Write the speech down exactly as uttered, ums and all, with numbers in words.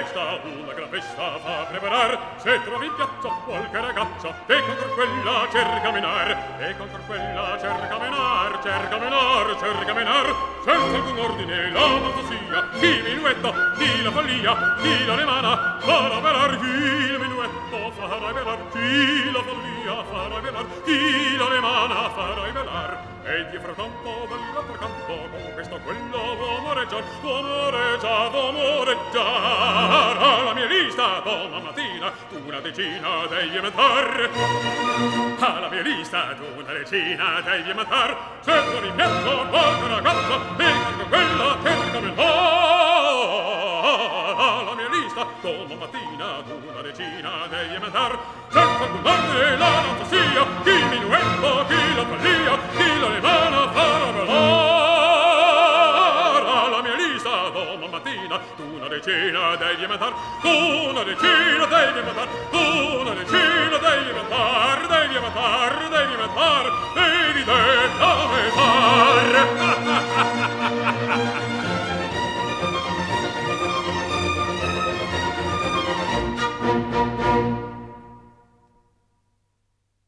festa, una gran festa fa preparar. Se trovi in piazza qualche ragazza, e con quella cerca menar, e con quella cerca menar, cerca menar, cerca menar, senza alcun ordine la danza sia, chi minuetto, chi la follia, chi la remana, farà velar, chi il minuetto farà velar, chi la follia farà velar, chi la remana farà velar. E di frattanto dall'altro canto con questo quello vuoi amoreggiar, vuoi amoreggiar, vuoi amoreggiar. Alla mia lista domani mattina tu una decina devi mettere, alla mia lista tu una decina devi mettere. Se trovi in piazza qualche ragazza e con quella cercami là, alla mia lista domani mattina tu una decina devi mettere. Senza alcun ordine la danza sia, chi il minuetto, chi la follia, chi la remana farà velar. Alla mia lista domani mattina tu una decina devi mettere, tu una decina devi mettere, tu una decina devi mettere, devi mettere, devi mettere,